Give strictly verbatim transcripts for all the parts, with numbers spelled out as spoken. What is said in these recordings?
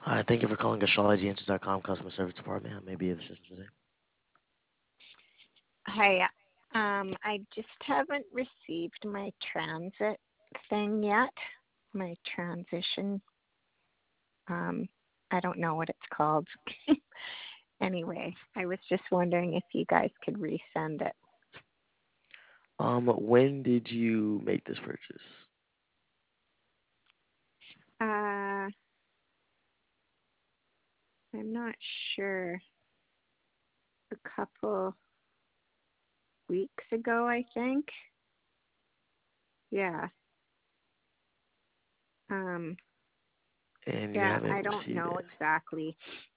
Hi, thank you for calling astrology answers dot com customer service department. How may I be of assistance today? Hi. Um, I just haven't received my transit thing yet. My transition. Um, I don't know what it's called. Anyway, I was just wondering if you guys could resend it. Um, when did you make this purchase? Uh, I'm not sure. A couple weeks ago, I think. Yeah. Um, And you yeah, haven't I don't received know it. exactly.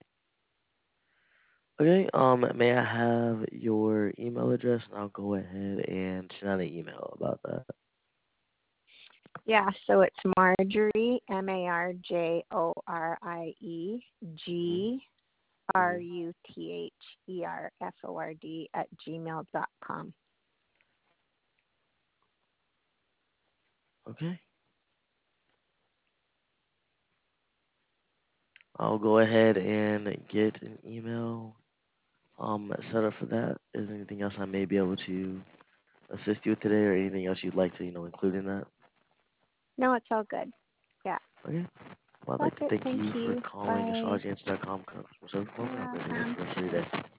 Okay, um, may I have your email address and I'll go ahead and send out an email about that. Yeah, so it's Marjorie, M A R J O R I E, G R Mm-hmm. U T H E R F O R D at gmail dot com. Okay, I'll go ahead and get an email um set up for that. Is there anything else I may be able to assist you with today, or anything else you'd like to, you know, include in that? No, it's all good. Yeah, Okay. Well, I'd like that's to it. thank Thank you for you. calling Bye. astrology answers dot com customer service You're department. I hope you have a welcome. good rest of your day.